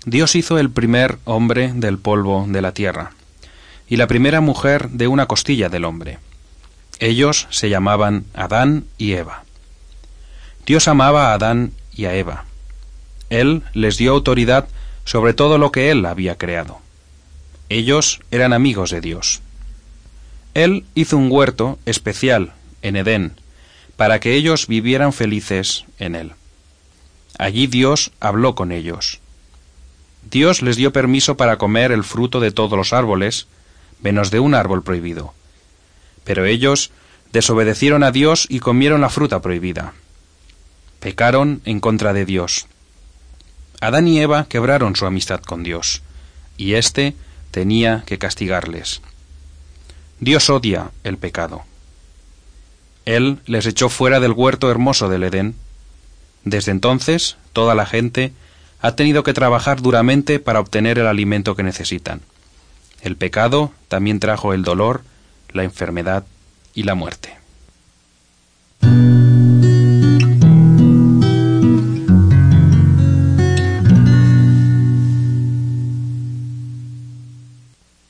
Dios hizo el primer hombre del polvo de la tierra, y la primera mujer de una costilla del hombre. Ellos se llamaban Adán y Eva. Dios amaba a Adán y a Eva. Él les dio autoridad sobre todo lo que Él había creado. Ellos eran amigos de Dios. Él hizo un huerto especial en Edén, para que ellos vivieran felices en él. Allí Dios habló con ellos. Dios les dio permiso para comer el fruto de todos los árboles, menos de un árbol prohibido. Pero ellos desobedecieron a Dios y comieron la fruta prohibida. Pecaron en contra de Dios. Adán y Eva quebraron su amistad con Dios, y éste tenía que castigarles. Dios odia el pecado. Él les echó fuera del huerto hermoso del Edén. Desde entonces, toda la gente ha tenido que trabajar duramente para obtener el alimento que necesitan. El pecado también trajo el dolor, la enfermedad y la muerte.